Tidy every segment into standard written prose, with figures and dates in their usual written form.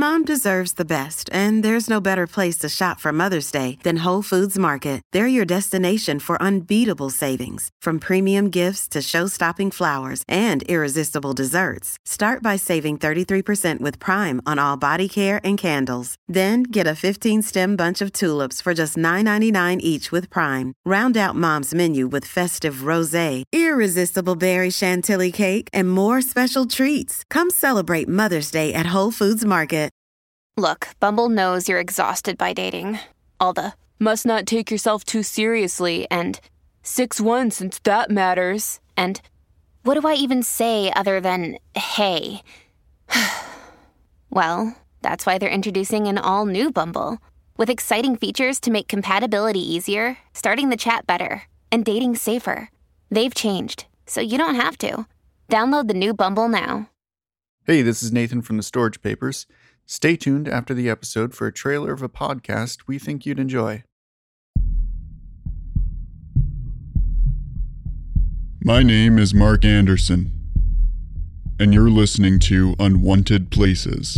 Mom deserves the best, and there's no better place to shop for Mother's Day than Whole Foods Market. They're your destination for unbeatable savings, from premium gifts to show-stopping flowers and irresistible desserts. Start by saving 33% with Prime on all body care and candles. Then get a 15-stem bunch of tulips for just $9.99 each with Prime. Round out Mom's menu with festive rosé, irresistible berry chantilly cake, and more special treats. Come celebrate Mother's Day at Whole Foods Market. Look, Bumble knows you're exhausted by dating. All the, must not take yourself too seriously, and 6'1" since that matters, and what do I even say other than, hey? Well, that's why they're introducing an all-new Bumble, with exciting features to make compatibility easier, starting the chat better, and dating safer. They've changed, so you don't have to. Download the new Bumble now. Hey, this is Nathan from the Storage Papers. Stay tuned after the episode for a trailer of a podcast we think you'd enjoy. My name is Mark Anderson, and you're listening to Unwanted Places.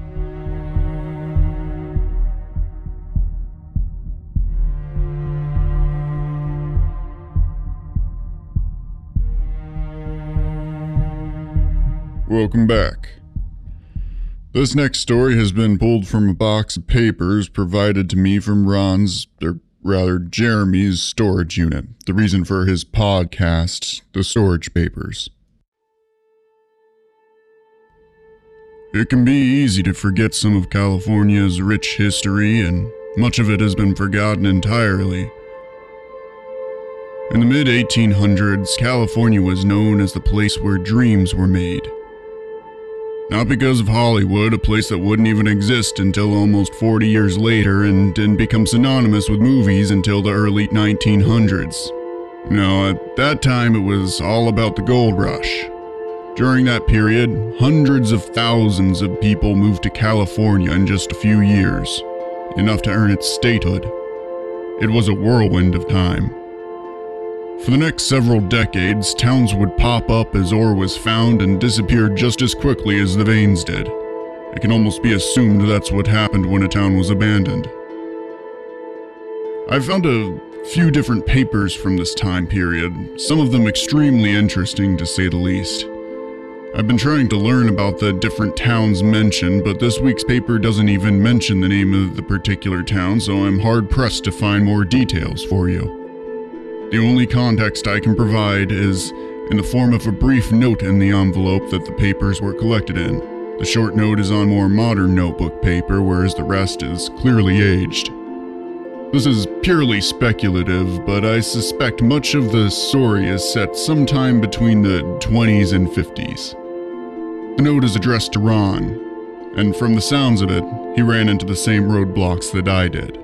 Welcome back. This next story has been pulled from a box of papers provided to me from Jeremy's storage unit, the reason for his podcast, The Storage Papers. It can be easy to forget some of California's rich history, and much of it has been forgotten entirely. In the mid-1800s, California was known as the place where dreams were made. Not because of Hollywood, a place that wouldn't even exist until almost 40 years later and didn't become synonymous with movies until the early 1900s. No, at that time it was all about the gold rush. During that period, hundreds of thousands of people moved to California in just a few years, enough to earn its statehood. It was a whirlwind of time. For the next several decades, towns would pop up as ore was found and disappear just as quickly as the veins did. It can almost be assumed that's what happened when a town was abandoned. I found a few different papers from this time period, some of them extremely interesting to say the least. I've been trying to learn about the different towns mentioned, but this week's paper doesn't even mention the name of the particular town, so I'm hard-pressed to find more details for you. The only context I can provide is in the form of a brief note in the envelope that the papers were collected in. The short note is on more modern notebook paper, whereas the rest is clearly aged. This is purely speculative, but I suspect much of the story is set sometime between the 20s and 50s. The note is addressed to Ron, and from the sounds of it, he ran into the same roadblocks that I did.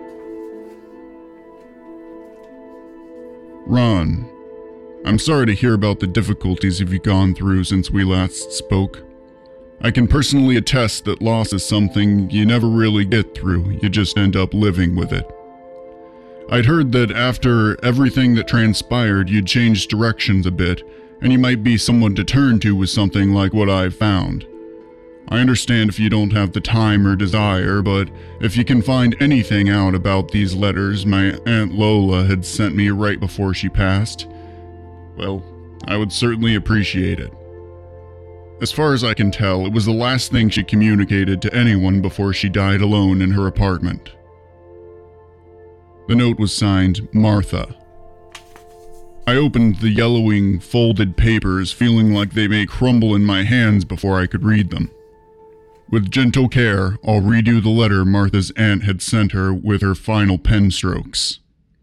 Ron, I'm sorry to hear about the difficulties you've gone through since we last spoke. I can personally attest that loss is something you never really get through, you just end up living with it. I'd heard that after everything that transpired, you'd changed directions a bit, and you might be someone to turn to with something like what I've found. I understand if you don't have the time or desire, but if you can find anything out about these letters my Aunt Lola had sent me right before she passed, well, I would certainly appreciate it. As far as I can tell, it was the last thing she communicated to anyone before she died alone in her apartment. The note was signed Martha. I opened the yellowing, folded papers, feeling like they may crumble in my hands before I could read them. With gentle care, I'll read you the letter Martha's aunt had sent her with her final pen strokes.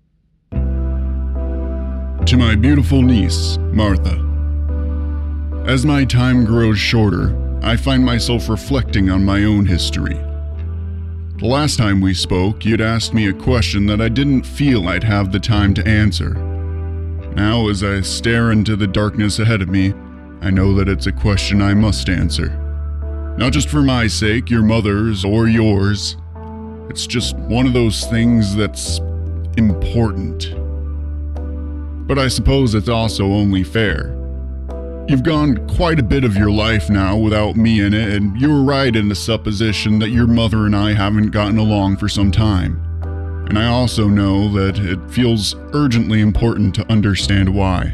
To my beautiful niece, Martha. As my time grows shorter, I find myself reflecting on my own history. The last time we spoke, you'd asked me a question that I didn't feel I'd have the time to answer. Now, as I stare into the darkness ahead of me, I know that it's a question I must answer. Not just for my sake, your mother's, or yours. It's just one of those things that's important. But I suppose it's also only fair. You've gone quite a bit of your life now without me in it, and you're right in the supposition that your mother and I haven't gotten along for some time. And I also know that it feels urgently important to understand why.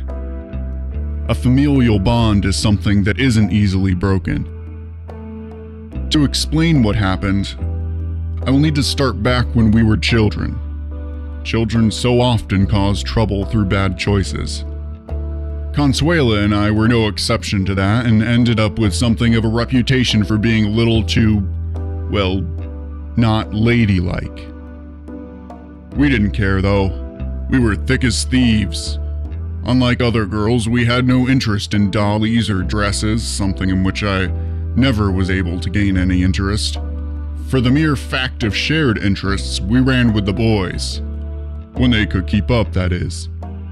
A familial bond is something that isn't easily broken. To explain what happened, I will need to start back when we were children. Children so often cause trouble through bad choices. Consuela and I were no exception to that and ended up with something of a reputation for being a little too, well, not ladylike. We didn't care though. We were thick as thieves. Unlike other girls, we had no interest in dollies or dresses, something in which I never was able to gain any interest. For the mere fact of shared interests, we ran with the boys. When they could keep up, that is.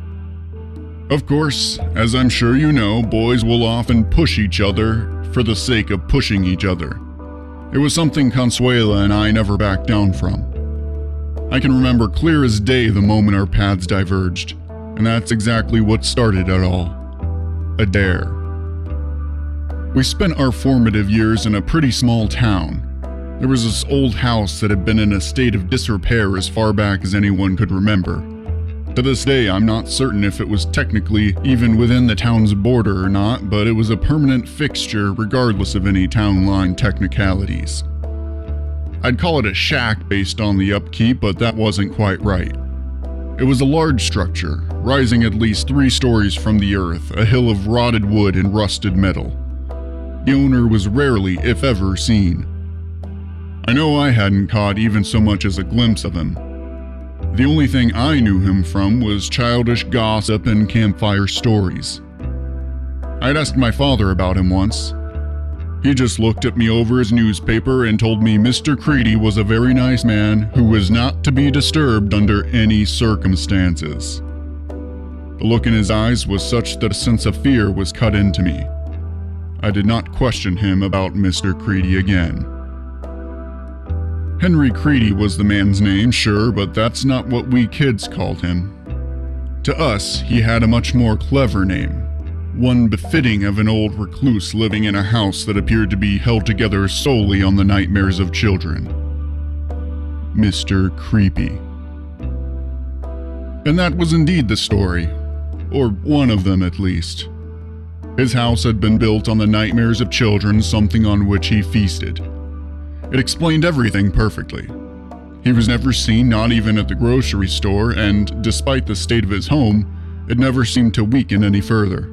Of course, as I'm sure you know, boys will often push each other for the sake of pushing each other. It was something Consuela and I never backed down from. I can remember clear as day the moment our paths diverged, and that's exactly what started it all. A dare. We spent our formative years in a pretty small town. There was this old house that had been in a state of disrepair as far back as anyone could remember. To this day, I'm not certain if it was technically even within the town's border or not, but it was a permanent fixture regardless of any town line technicalities. I'd call it a shack based on the upkeep, but that wasn't quite right. It was a large structure, rising at least 3 stories from the earth, a hill of rotted wood and rusted metal. The owner was rarely, if ever, seen. I know I hadn't caught even so much as a glimpse of him. The only thing I knew him from was childish gossip and campfire stories. I'd asked my father about him once. He just looked at me over his newspaper and told me Mr. Creedy was a very nice man who was not to be disturbed under any circumstances. The look in his eyes was such that a sense of fear was cut into me. I did not question him about Mr. Creedy again. Henry Creedy was the man's name, sure, but that's not what we kids called him. To us, he had a much more clever name, one befitting of an old recluse living in a house that appeared to be held together solely on the nightmares of children. Mr. Creepy. And that was indeed the story, or one of them at least. His house had been built on the nightmares of children, something on which he feasted. It explained everything perfectly. He was never seen, not even at the grocery store, and despite the state of his home, it never seemed to weaken any further.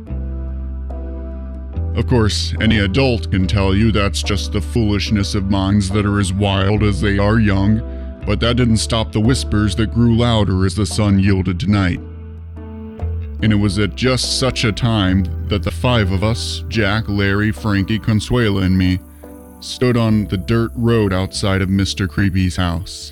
Of course, any adult can tell you that's just the foolishness of minds that are as wild as they are young, but that didn't stop the whispers that grew louder as the sun yielded to night. And it was at just such a time that the 5 of us, Jack, Larry, Frankie, Consuela, and me, stood on the dirt road outside of Mr. Creepy's house.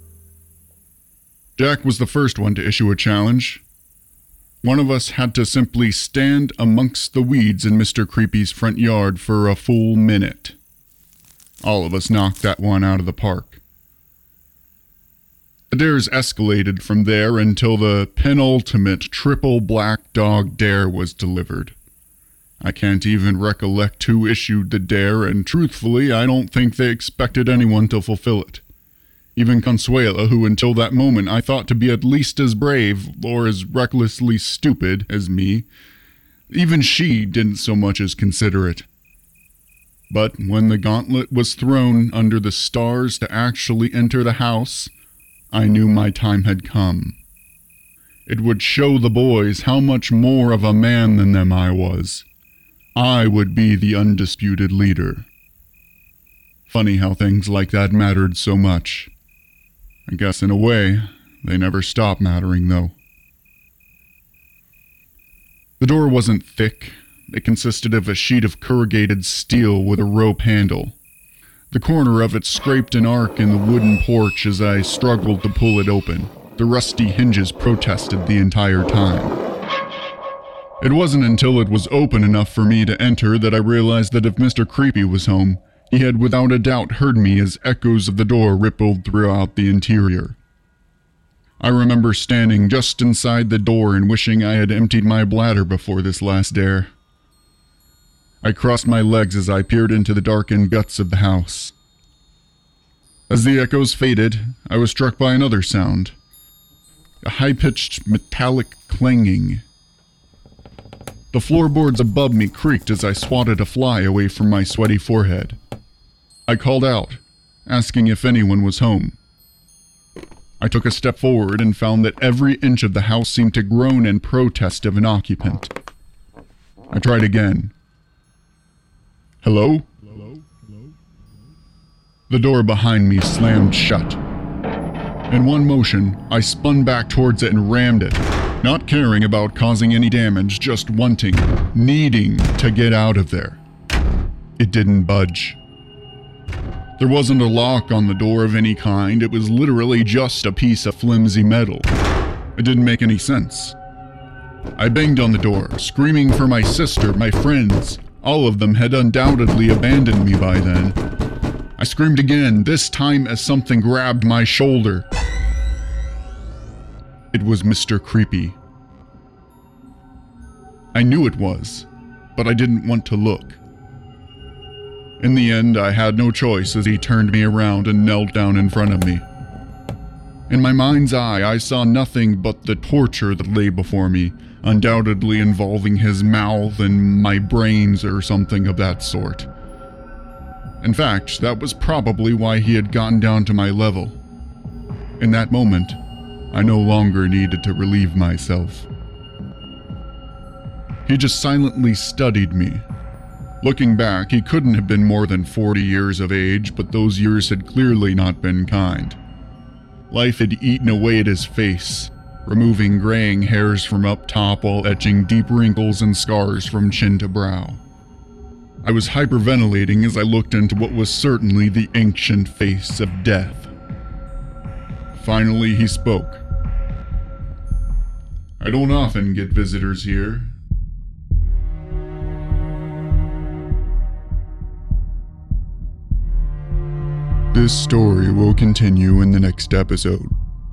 Jack was the first one to issue a challenge. One of us had to simply stand amongst the weeds in Mr. Creepy's front yard for a full minute. All of us knocked that one out of the park. The dares escalated from there until the penultimate triple black dog dare was delivered. I can't even recollect who issued the dare, and truthfully, I don't think they expected anyone to fulfill it. Even Consuela, who until that moment I thought to be at least as brave, or as recklessly stupid, as me, even she didn't so much as consider it. But when the gauntlet was thrown under the stars to actually enter the house, I knew my time had come. It would show the boys how much more of a man than them I was. I would be the undisputed leader. Funny how things like that mattered so much. I guess in a way, they never stop mattering though. The door wasn't thick. It consisted of a sheet of corrugated steel with a rope handle. The corner of it scraped an arc in the wooden porch as I struggled to pull it open. The rusty hinges protested the entire time. It wasn't until it was open enough for me to enter that I realized that if Mr. Creepy was home, he had without a doubt heard me as echoes of the door rippled throughout the interior. I remember standing just inside the door and wishing I had emptied my bladder before this last dare. I crossed my legs as I peered into the darkened guts of the house. As the echoes faded, I was struck by another sound. A high-pitched metallic clanging. The floorboards above me creaked as I swatted a fly away from my sweaty forehead. I called out, asking if anyone was home. I took a step forward and found that every inch of the house seemed to groan in protest of an occupant. I tried again. Hello? The door behind me slammed shut. In one motion, I spun back towards it and rammed it, not caring about causing any damage, just wanting, needing to get out of there. It didn't budge. There wasn't a lock on the door of any kind, it was literally just a piece of flimsy metal. It didn't make any sense. I banged on the door, screaming for my sister, my friends. All of them had undoubtedly abandoned me by then. I screamed again, this time as something grabbed my shoulder. It was Mr. Creepy. I knew it was, but I didn't want to look. In the end, I had no choice as he turned me around and knelt down in front of me. In my mind's eye, I saw nothing but the torture that lay before me, undoubtedly involving his mouth and my brains or something of that sort. In fact, that was probably why he had gotten down to my level. In that moment, I no longer needed to relieve myself. He just silently studied me. Looking back, he couldn't have been more than 40 years of age, but those years had clearly not been kind. Life had eaten away at his face, removing graying hairs from up top while etching deep wrinkles and scars from chin to brow. I was hyperventilating as I looked into what was certainly the ancient face of death. Finally, he spoke. I don't often get visitors here. This story will continue in the next episode.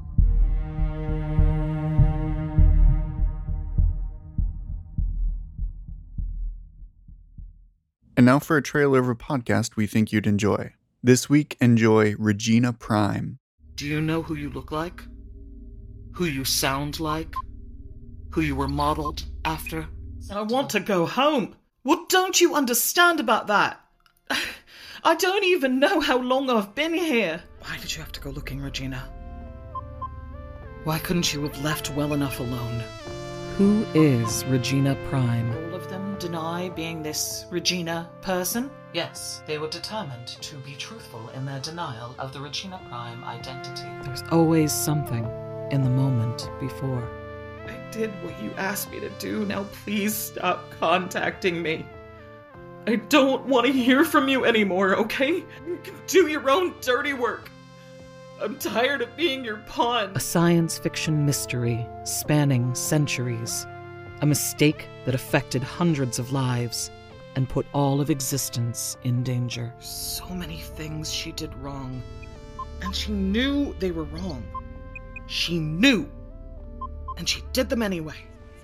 And now for a trailer of a podcast we think you'd enjoy. This week, enjoy Regina Prime. Do you know who you look like? Who you sound like? Who you were modeled after? I want to go home. What don't you understand about that? I don't even know how long I've been here. Why did you have to go looking, Regina? Why couldn't you have left well enough alone? Who is Regina Prime? All of them deny being this Regina person? Yes, they were determined to be truthful in their denial of the Regina Prime identity. There's always something in the moment before. I did what you asked me to do. Now please stop contacting me. I don't want to hear from you anymore, okay? You can do your own dirty work. I'm tired of being your pawn. A science fiction mystery spanning centuries. A mistake that affected hundreds of lives and put all of existence in danger. So many things she did wrong. And she knew they were wrong. She knew. And she did them anyway.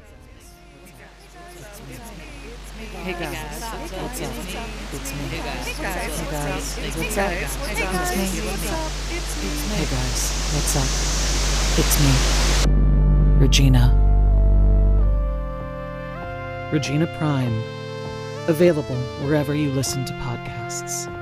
Hey guys, what's up? It's me. Hey guys, what's up? Hey guys, what's up? It's me. Regina. Regina Prime. Available wherever you listen to podcasts.